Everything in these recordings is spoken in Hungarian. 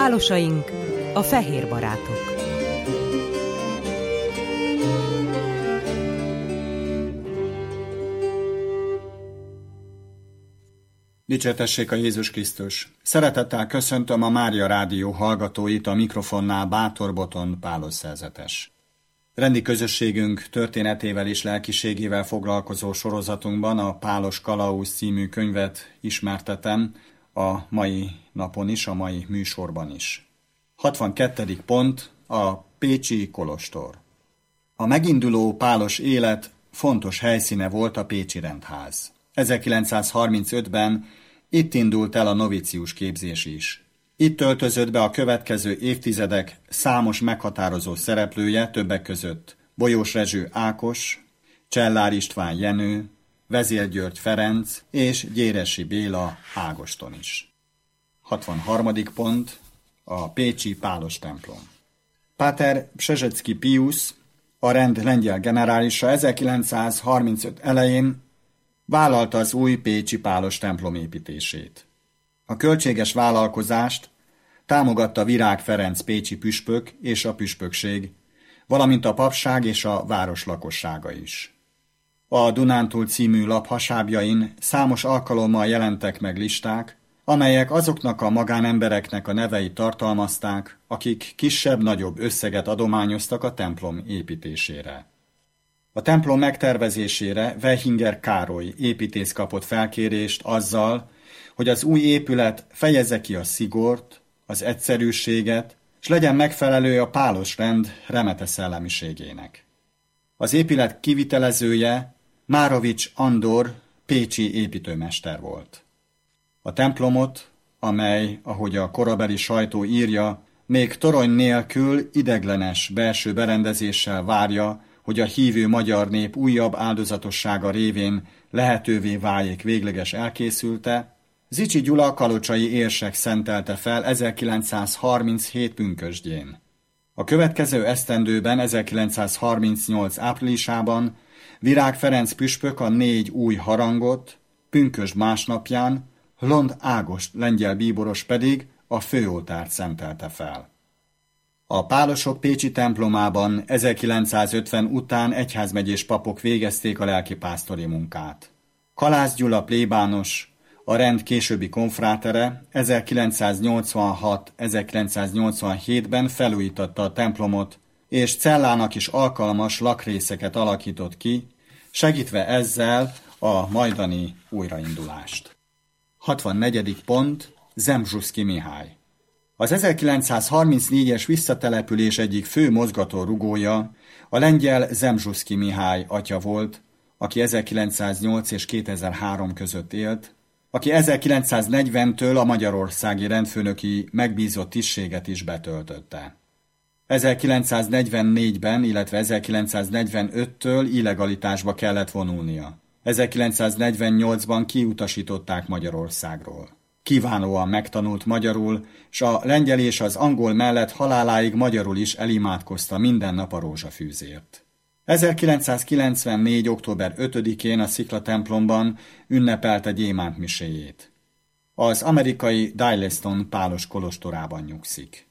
Pálosaink, a fehér barátok. Dicsértessék a Jézus Krisztus! Szeretettel köszöntöm a Mária Rádió hallgatóit, a mikrofonnál Bátor Boton Pálos szerzetes. Rendi közösségünk történetével és lelkiségével foglalkozó sorozatunkban a Pálos Kalauz című könyvet ismertetem a mai napon is, a mai műsorban is. 62. pont a Pécsi kolostor. A meginduló pálos élet fontos helyszíne volt a Pécsi Rendház. 1935-ben itt indult el a novicius képzés is. Itt töltözött be a következő évtizedek számos meghatározó szereplője, többek között Bolyós Rezső Ákos, Csellár István Jenő, Vezér György Ferenc és Gyéressy Béla Ágoston is. 63. pont a Pécsi Pálos templom. Páter Przezsecki Piusz, a rend lengyel generálisa 1935 elején vállalta az új pécsi pálos templom építését. A költséges vállalkozást támogatta Virág Ferenc pécsi püspök és a püspökség, valamint a papság és a város lakossága is. A Dunántúl című lap hasábjain számos alkalommal jelentek meg listák, amelyek azoknak a magánembereknek a neveit tartalmazták, akik kisebb-nagyobb összeget adományoztak a templom építésére. A templom megtervezésére Weichinger Károly építész kapott felkérést azzal, hogy az új épület fejezze ki a szigort, az egyszerűséget, és legyen megfelelő a pálos rend remete szellemiségének. Az épület kivitelezője Márovics Andor pécsi építőmester volt. A templomot, amely, ahogy a korabeli sajtó írja, még torony nélkül ideglenes belső berendezéssel várja, hogy a hívő magyar nép újabb áldozatossága révén lehetővé váljék végleges elkészülte, Zichy Gyula kalocsai érsek szentelte fel 1937 pünkösdjén. A következő esztendőben, 1938 áprilisában Virág Ferenc püspök a 4 új harangot, pünkösd másnapján Lond Ágost lengyel bíboros pedig a főoltárt szentelte fel. A pálosok pécsi templomában 1950 után egyházmegyés papok végezték a lelkipásztori munkát. Kalász Gyula plébános, a rend későbbi konfrátere 1986-1987-ben felújította a templomot, és cellának is alkalmas lakrészeket alakított ki, segítve ezzel a majdani újraindulást. 64. pont Zemzsuszky Mihály. Az 1934-es visszatelepülés egyik fő mozgató rugója a lengyel Zemzsuszky Mihály atya volt, aki 1908 és 2003 között élt, aki 1940-től a magyarországi rendfőnöki megbízott tisztséget is betöltötte. 1944-ben, illetve 1945-től illegalitásba kellett vonulnia. 1948-ban kiutasították Magyarországról. Kiválóan megtanult magyarul, s a lengyel és az angol mellett haláláig magyarul is elimádkozta minden nap a rózsafűzért. 1994. október 5-én a Szikla templomban ünnepelte gyémántmiséjét. Az amerikai Daileston pálos kolostorában nyugszik.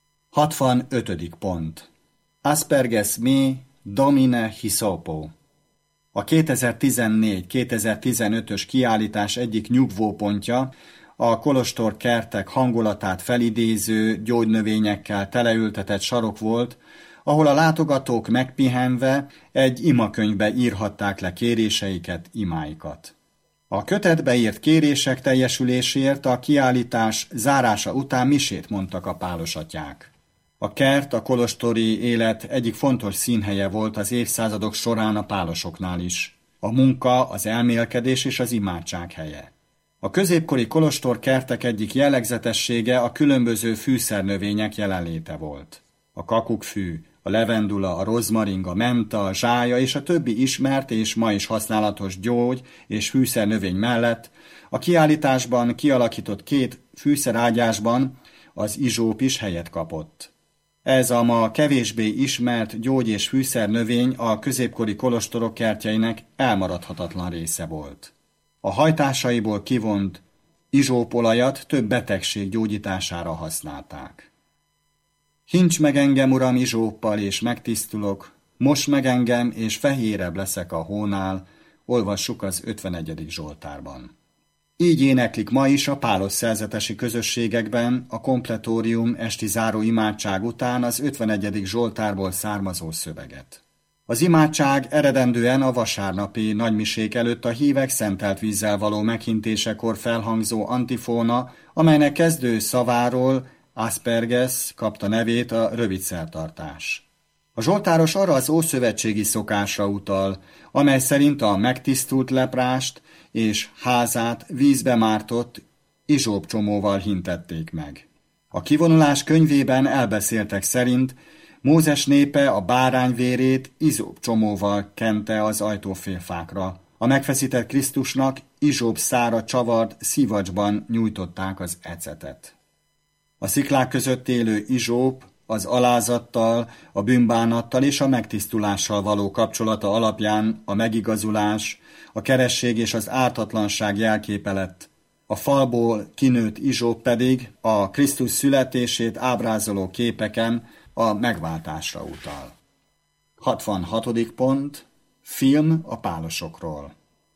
65. pont. Asperges me domine hisopo. A 2014-2015-ös kiállítás egyik nyugvópontja a kolostor kertek hangulatát felidéző gyógynövényekkel teleültetett sarok volt, ahol a látogatók megpihenve egy imakönyvbe írhatták le kéréseiket, imáikat. A kötetbe írt kérések teljesüléséért a kiállítás zárása után misét mondtak a pálosatyák. A kert a kolostori élet egyik fontos színhelye volt az évszázadok során a pálosoknál is. A munka, az elmélkedés és az imádság helye. A középkori kolostor kertek egyik jellegzetessége a különböző fűszernövények jelenléte volt. A kakukkfű, a levendula, a rozmaring, a menta, a zsája és a többi ismert és ma is használatos gyógy- és fűszernövény mellett a kiállításban kialakított 2 fűszerágyásban az izsóp is helyet kapott. Ez a ma kevésbé ismert gyógy- és fűszernövény a középkori kolostorok kertjeinek elmaradhatatlan része volt. A hajtásaiból kivont Izsópolajat több betegség gyógyítására használták. Hints meg engem, Uram, izsóppal, és megtisztulok, mos meg engem, és fehérebb leszek a hónál, olvassuk az 51. Zsoltárban. Így éneklik ma is a pálos szerzetesi közösségekben a kompletórium esti záró imádság után az 51. Zsoltárból származó szöveget. Az imádság eredendően a vasárnapi nagymisék előtt a hívek szentelt vízzel való meghintésekor felhangzó antifóna, amelynek kezdő szaváról, asperges, kapta nevét a rövid szertartás. A zsoltáros arra az ószövetségi szokásra utal, amely szerint a megtisztult leprást és házát vízbe mártott izsópcsomóval hintették meg. A kivonulás könyvében elbeszéltek szerint Mózes népe a bárány vérét izsópcsomóval kente az ajtófélfákra. A megfeszített Krisztusnak izsóp szára csavart szivacsban nyújtották az ecetet. A sziklák között élő izsóp az alázattal, a bűnbánattal és a megtisztulással való kapcsolata alapján a megigazulás, a keresség és az ártatlanság jelképe lett. A falból kinőtt izsóp pedig a Krisztus születését ábrázoló képeken a megváltásra utal. 66. pont. Film a pálosokról.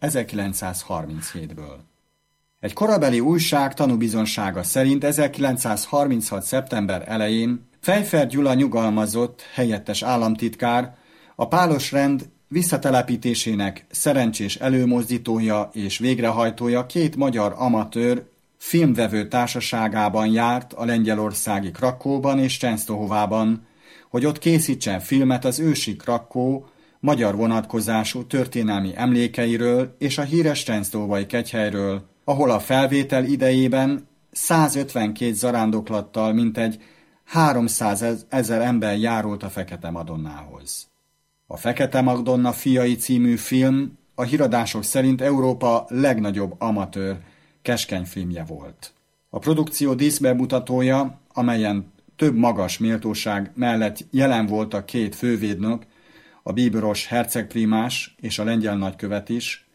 1937-ből. Egy korabeli újság tanúbizonsága szerint 1936. szeptember elején Pfeiffer Gyula nyugalmazott helyettes államtitkár a pálosrend visszatelepítésének szerencsés előmozdítója és végrehajtója két magyar amatőr filmvevő társaságában járt a lengyelországi Krakóban és Csensztohovában, hogy ott készítsen filmet az ősi Krakó magyar vonatkozású történelmi emlékeiről és a híres csensztohovai kegyhelyről, ahol a felvétel idejében 152 zarándoklattal mintegy 300 000 ember járult a Fekete Madonnához. A Fekete Madonna fiai című film a híradások szerint Európa legnagyobb amatőr keskeny filmje volt. A produkció díszbemutatója, amelyen több magas méltóság mellett jelen volt a két fővédnök, a bíboros hercegprímás és a lengyel nagykövet is,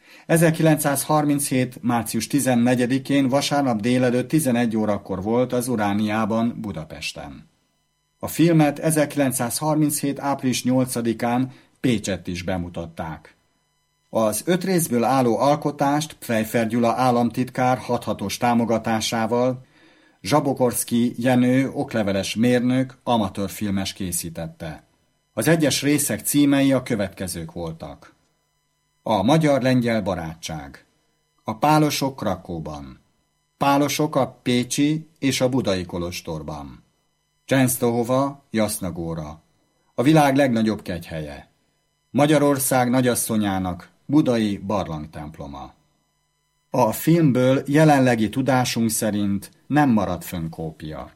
1937. március 14-én vasárnap délelőtt 11 órakor volt az Urániában, Budapesten. A filmet 1937. április 8-án Pécsett is bemutatták. Az 5 részből álló alkotást Pfeiffer Gyula államtitkár hathatós támogatásával Zsabokorszky Jenő okleveles mérnök amatőrfilmes készítette. Az egyes részek címei a következők voltak. A magyar-lengyel barátság, a pálosok Krakóban, pálosok a pécsi és a budai kolostorban, Csensztohova, Jasznagóra, a világ legnagyobb kegyhelye, Magyarország nagyasszonyának budai barlangtemploma. A filmből jelenlegi tudásunk szerint nem maradt fönn kópia.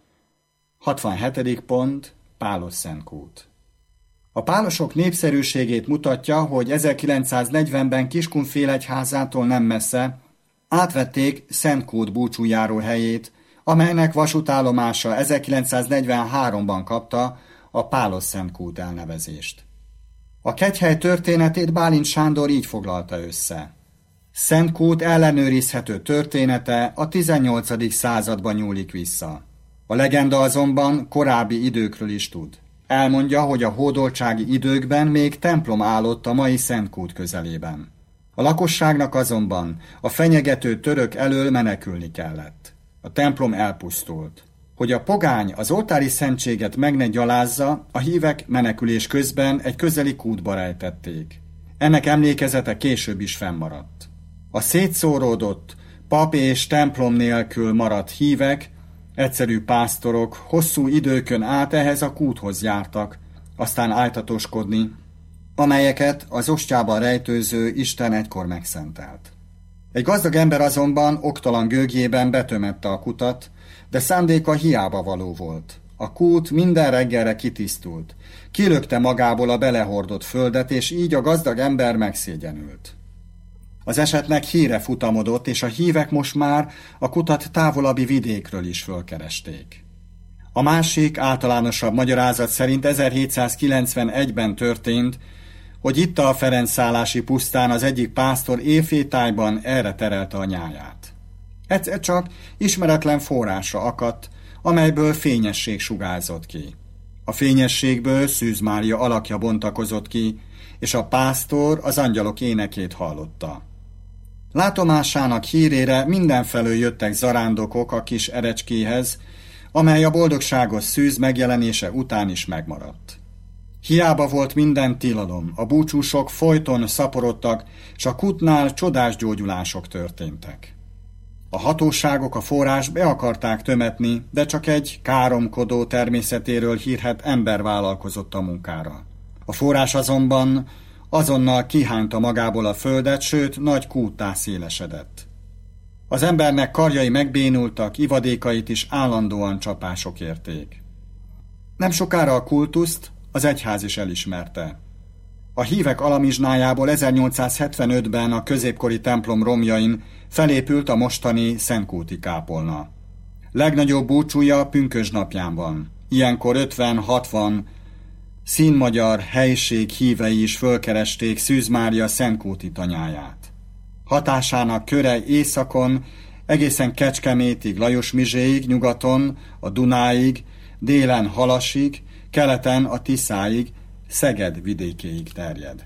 67. pont. Pálos Szentkút. A pálosok népszerűségét mutatja, hogy 1940-ben Kiskunfélegyházától nem messze átvették Szentkút búcsújáró helyét, amelynek vasútállomása 1943-ban kapta a Pálos-Szentkút elnevezést. A kegyhely történetét Bálint Sándor így foglalta össze. Szentkút ellenőrizhető története a 18. században nyúlik vissza. A legenda azonban korábbi időkről is tud. Elmondja, hogy a hódoltsági időkben még templom állott a mai Szentkút közelében. A lakosságnak azonban a fenyegető török elől menekülni kellett. A templom elpusztult. Hogy a pogány az oltári szentséget meg ne gyalázza, a hívek menekülés közben egy közeli kútba rejtették. Ennek emlékezete később is fennmaradt. A szétszóródott, pap és templom nélkül maradt hívek, egyszerű pásztorok hosszú időkön át ehhez a kúthoz jártak, aztán ájtatoskodni, amelyeket az ostjában rejtőző Isten egykor megszentelt. Egy gazdag ember azonban oktalan gőgjében betömette a kutat, de szándéka hiába való volt. A kút minden reggelre kitisztult, kilökte magából a belehordott földet, és így a gazdag ember megszégyenült. Az esetnek híre futamodott, és a hívek most már a kutat távolabbi vidékről is fölkeresték. A másik, általánosabb magyarázat szerint 1791-ben történt, hogy itt a Ferencszállási pusztán az egyik pásztor éjféltájban erre terelte a nyáját. Egyszer csak ismeretlen forrásra akadt, amelyből fényesség sugárzott ki. A fényességből Szűz Mária alakja bontakozott ki, és a pásztor az angyalok énekét hallotta. Látomásának hírére mindenfelől jöttek zarándokok a kis erecskéhez, amely a boldogságos Szűz megjelenése után is megmaradt. Hiába volt minden tilalom, a búcsúsok folyton szaporodtak, s a kútnál csodás gyógyulások történtek. A hatóságok a forrást be akarták tömetni, de csak egy káromkodó természetéről hírhedt ember vállalkozott a munkára. A forrás azonban azonnal kihányta magából a földet, sőt nagy kúttá szélesedett. Az embernek karjai megbénultak, ivadékait is állandóan csapások érték. Nem sokára a kultuszt az egyház is elismerte. A hívek alamizsnájából 1875-ben a középkori templom romjain felépült a mostani Szentkúti kápolna. Legnagyobb búcsúja pünkösdnapján van. Ilyenkor 50-60 színmagyar helység hívei is fölkeresték Szűz Mária szentkúti tanyáját. Hatásának köre északon, egészen Kecskemétig, Lajosmizséig, nyugaton, a Dunáig, délen Halasig, keleten a Tiszáig, Szeged vidékéig terjed.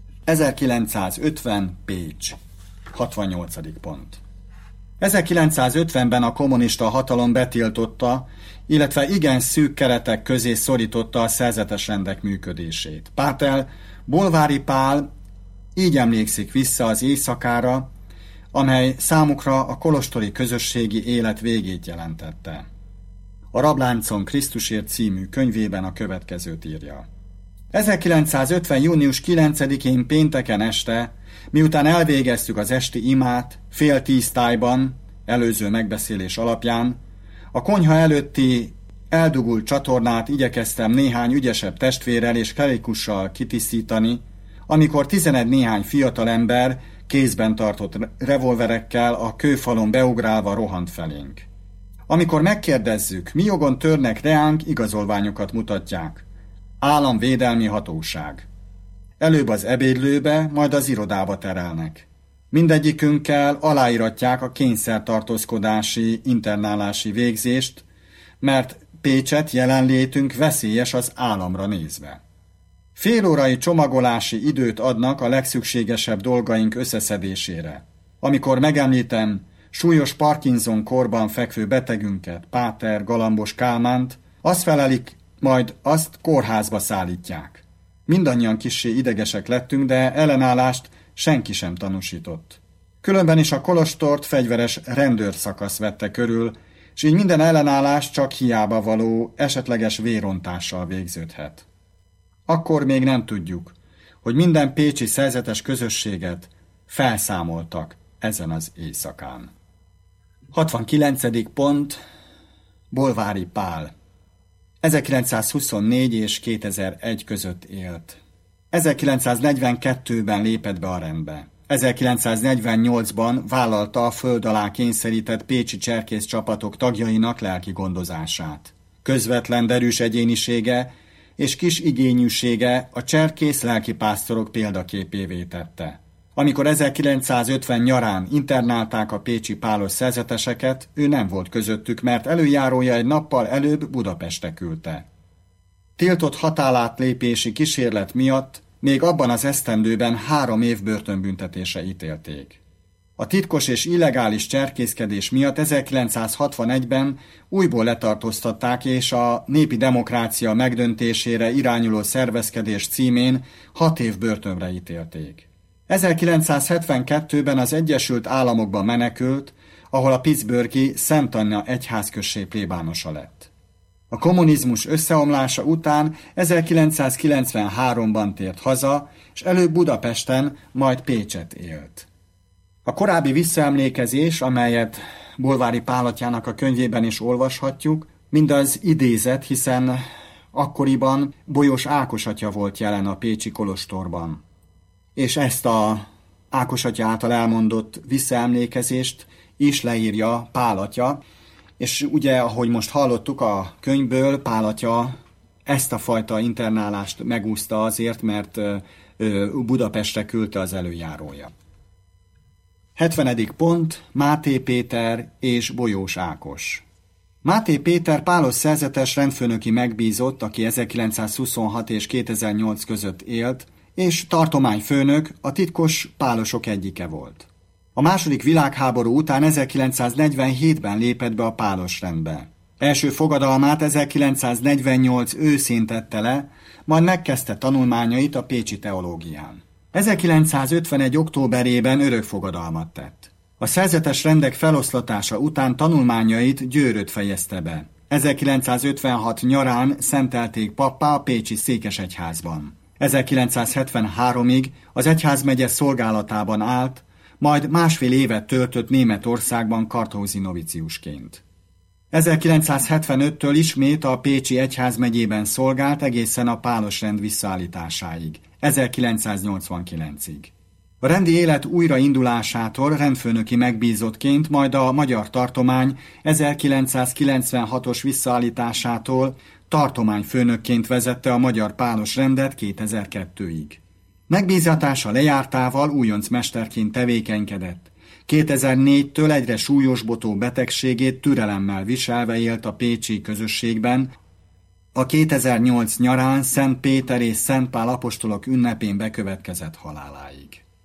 1950 Pécs. 68. pont. 1950-ben a kommunista hatalom betiltotta, illetve igen szűk keretek közé szorította a szerzetes rendek működését. Pátel Bolvári Pál így emlékszik vissza az éjszakára, amely számukra a kolostori közösségi élet végét jelentette. A Rabláncon Krisztusért című könyvében a következőt írja. 1950. június 9-én pénteken este, miután elvégeztük az esti imát, 9:30 tájban, előző megbeszélés alapján, a konyha előtti eldugult csatornát igyekeztem néhány ügyesebb testvérrel és klerikussal kitisztítani, amikor 11 néhány fiatalember kézben tartott revolverekkel a kőfalon beugrálva rohant felénk. Amikor megkérdezzük, mi jogon törnek reánk, igazolványokat mutatják. Államvédelmi hatóság. Előbb az ebédlőbe, majd az irodába terelnek. Mindegyikünkkel aláíratják a kényszertartózkodási, internálási végzést, mert Pécset jelenlétünk veszélyes az államra nézve. Félórai csomagolási időt adnak a legszükségesebb dolgaink összeszedésére. Amikor megemlítem súlyos Parkinson korban fekvő betegünket, Páter Galambos Kálmánt, azt felelik, majd azt kórházba szállítják. Mindannyian kissé idegesek lettünk, de ellenállást senki sem tanúsított. Különben is a kolostort fegyveres rendőrszakasz vette körül, és így minden ellenállás csak hiába való, esetleges vérontással végződhet. Akkor még nem tudjuk, hogy minden pécsi szerzetes közösséget felszámoltak ezen az éjszakán. 69. pont. Bolvári Pál. 1924 és 2001 között élt. 1942-ben lépett be a rendbe. 1948-ban vállalta a föld alá kényszerített pécsi cserkész csapatok tagjainak lelki gondozását. Közvetlen derűs egyénisége és kis igényűsége a cserkész lelkipásztorok példaképévé tette. Amikor 1950 nyarán internálták a pécsi pálos szerzeteseket, ő nem volt közöttük, mert előjárója egy nappal előbb Budapestre küldte. Tiltott határátlépési kísérlet miatt még abban az esztendőben 3 év börtönbüntetésre ítélték. A titkos és illegális cserkészkedés miatt 1961-ben újból letartóztatták, és a népi demokrácia megdöntésére irányuló szervezkedés címén 6 év börtönre ítélték. 1972-ben az Egyesült Államokba menekült, ahol a pittsburghi Szent Anna egyházközség plébánosa lett. A kommunizmus összeomlása után 1993-ban tért haza, és előbb Budapesten, majd Pécset élt. A korábbi visszaemlékezés, amelyet Bolvári Pál atyának a könyvében is olvashatjuk, mindaz idézet, hiszen akkoriban Bolyos Ákos atya volt jelen a pécsi kolostorban. És ezt a Ákos atya által elmondott visszaemlékezést is leírja Pál atya, és ugye, ahogy most hallottuk a könyvből, Pál atya ezt a fajta internálást megúszta azért, mert Budapestre küldte az előjárója. 70. pont Máté Péter és Bolyós Ákos. Máté Péter pálos szerzetes rendfőnöki megbízott, aki 1926 és 2008 között élt, és tartományfőnök, a titkos pálosok egyike volt. A második világháború után 1947-ben lépett be a pálosrendbe. Első fogadalmát 1948 őszén tette le, majd megkezdte tanulmányait a pécsi teológián. 1951. októberében örökfogadalmat tett. A szerzetes rendek feloszlatása után tanulmányait Győröt fejezte be. 1956 nyarán szentelték pappá a pécsi székesegyházban. 1973-ig az egyházmegye szolgálatában állt, majd másfél évet töltött Németországban kartauzi noviciusként. 1975-től ismét a pécsi egyházmegyében szolgált egészen a pálosrend visszaállításáig, 1989-ig. A rendi élet újraindulásától rendfőnöki megbízottként, majd a magyar tartomány 1996-os visszaállításától tartományfőnökként vezette a magyar pálosrendet 2002-ig. Megbízatása lejártával újoncmesterként tevékenykedett. 2004-től egyre súlyosbotó betegségét türelemmel viselve élt a pécsi közösségben, a 2008 nyarán Szent Péter és Szent Pál apostolok ünnepén bekövetkezett haláláig.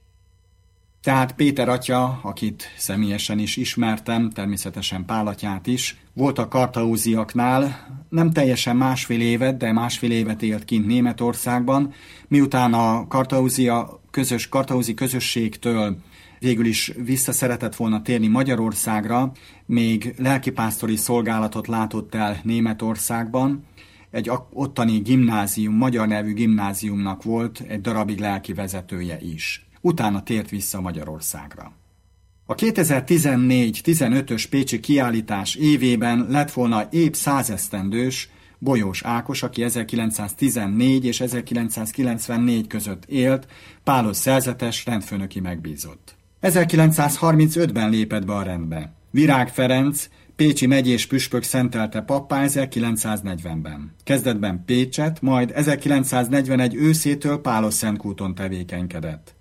Tehát Péter atya, akit személyesen is ismertem, természetesen Pál atyát is, volt a kartauziaknál, nem teljesen másfél évet, de másfél évet élt kint Németországban, miután a kartauzi közösségtől végül is visszaszeretett volna térni Magyarországra, még lelkipásztori szolgálatot látott el Németországban, egy ottani gimnázium, magyar nevű gimnáziumnak volt egy darabig lelki vezetője is. Utána tért vissza Magyarországra. A 2014-15-ös pécsi kiállítás évében lett volna épp 100 esztendős Bolyós Ákos, aki 1914 és 1994 között élt, pálos szerzetes, rendfőnöki megbízott. 1935-ben lépett be a rendbe. Virág Ferenc, pécsi megyés püspök szentelte pappá 1940-ben. Kezdetben Pécset, majd 1941 őszétől Pálos-Szentkúton tevékenykedett.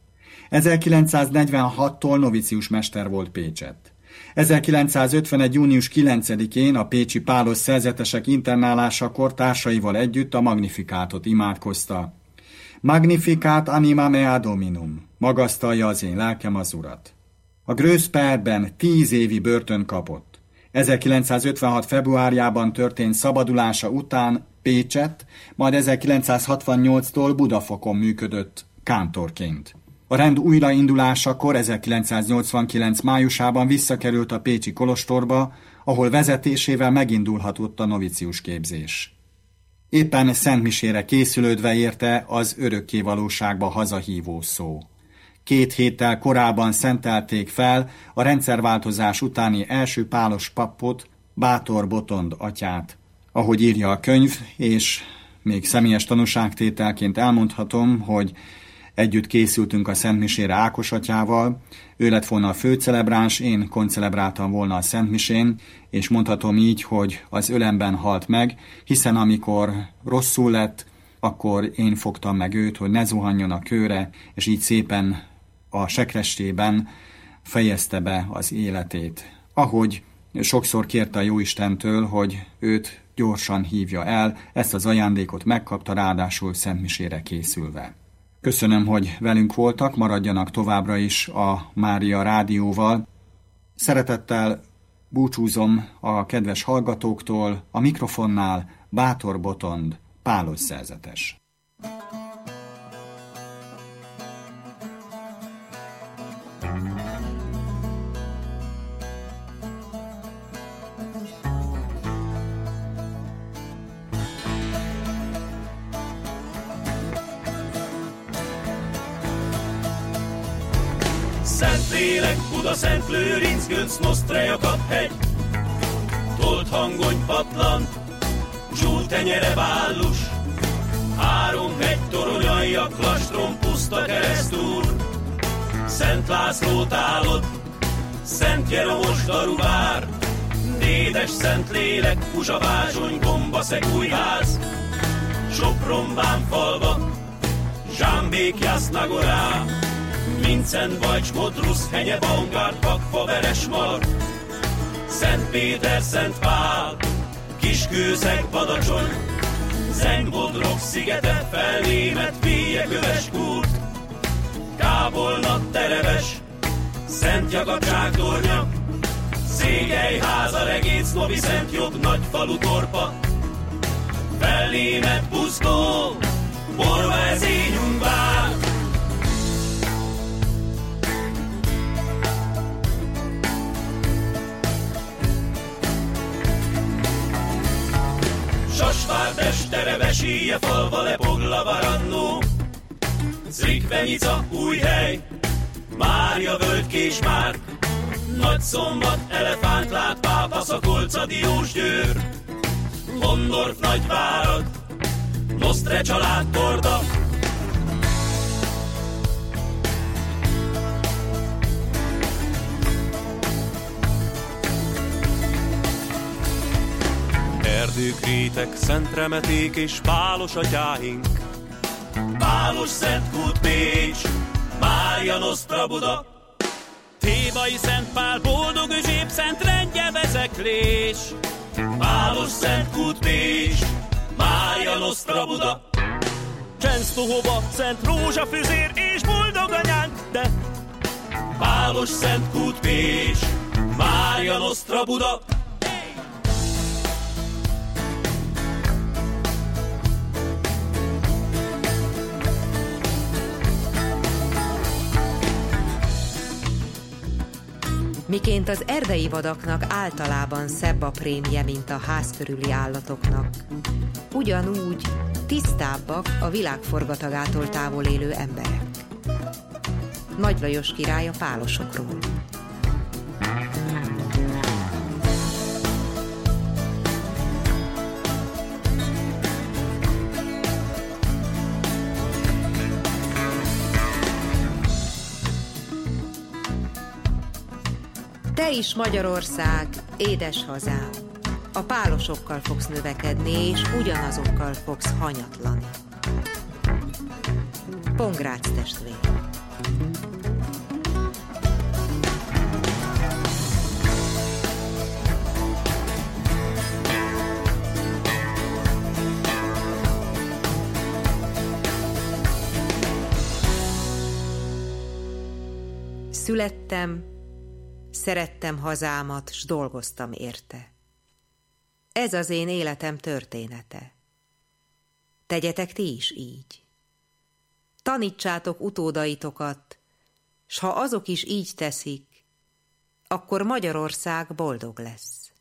1946-tól novicius mester volt Pécsett. 1951. június 9-én a pécsi pálos szerzetesek internálásakor társaival együtt a Magnifikátot imádkozta. Magnificat anima mea Dominum, magasztalja az én lelkem az Urat. A Gröszperben 10 évi börtön kapott. 1956. februárjában történt szabadulása után Pécsett, majd 1968-tól Budafokon működött kántorként. A rend újraindulásakor 1989. májusában visszakerült a pécsi kolostorba, ahol vezetésével megindulhatott a novicius képzés. Éppen szentmisére készülődve érte az örökkévalóságba hazahívó szó. 2 héttel korábban szentelték fel a rendszerváltozás utáni első pálos pappot, Bátor Botond atyát. Ahogy írja a könyv, és még személyes tanúságtételként elmondhatom, hogy együtt készültünk a szentmisére Ákos atyával, ő lett volna a főcelebráns, én koncelebráltam volna a szentmisén, és mondhatom így, hogy az ölemben halt meg, hiszen amikor rosszul lett, akkor én fogtam meg őt, hogy ne zuhanjon a kőre, és így szépen a sekrestében fejezte be az életét. Ahogy sokszor kérte a Jóistentől, hogy őt gyorsan hívja el, ezt az ajándékot megkapta, ráadásul szentmisére készülve. Köszönöm, hogy velünk voltak, maradjanak továbbra is a Mária Rádióval. Szeretettel búcsúzom a kedves hallgatóktól, a mikrofonnál Bátor Botond, pálos szerzetes. Szentlélek, Buda, Szent Lőrinc, Gönc, Nosztre, Jakab-hegy, Tolt hangony, Patlan, Zsúl, tenyere, Vállus, 3 hegy, Toronyalja, Klastrom, Puszta, Keresztúr, Szent László tálod, Szent Jeromos, Daruvár, Dédes Szentlélek, Kuzsavázsony, Gombaszeg, Újház, Sopron, Bánfalva, Zsámbék, Jasznagorá, Mincen, Bajcs, Modrusz, Henye, Baumgart, Pakfa, Veresmar, Szent Péter, Szent Pál, Kiskőszeg, Badacsony, Zengbodrog, Szigete, Felnémet, Vélyeköves, Kurt, Kábolna, Tereves, Szent Jakab, Sátornya, Székelyháza, Regéc, Novi Szent Jobb, Nagyfalu, Torpa, Felnémet, Buzgó, Borva, Ezényünk vár. Sasvár, Tereves, Íjefalva, Lepogla, Varannó, Zrikvenica, Újhely, Mária, Völgykésmárk, Nagyszombat, Elefántlát, Pápa, Szakolca, Diósgyőr, Gondorf, Nagyvárad, Nosztre család, Torda, Erdők, rétek, Szent Remeték és Pálos atyáink, Pálos, Szentkút, Pécs, Mária Nosztra, Buda, Thébai, Szent Pál, Boldog Özsép, Szent Rendje, Vezeklés, Pálos, Szentkút, Pécs, Mária Nosztra, Buda, Csensztuhova, Szent Rózsafüzér és Boldog Anyánk, de Pálos, Szentkút, Pécs, Mária Nosztra, Buda. Miként az erdei vadaknak általában szebb a prémje, mint a ház körüli állatoknak, ugyanúgy tisztábbak a világforgatagától távol élő emberek. Nagy Lajos király a pálosokról. Te is, Magyarország, édes hazám, a pálosokkal fogsz növekedni, és ugyanazokkal fogsz hanyatlani. Pongrác testvér. Születtem, szerettem hazámat, s dolgoztam érte. Ez az én életem története. Tegyetek ti is így. Tanítsátok utódaitokat, s ha azok is így teszik, akkor Magyarország boldog lesz.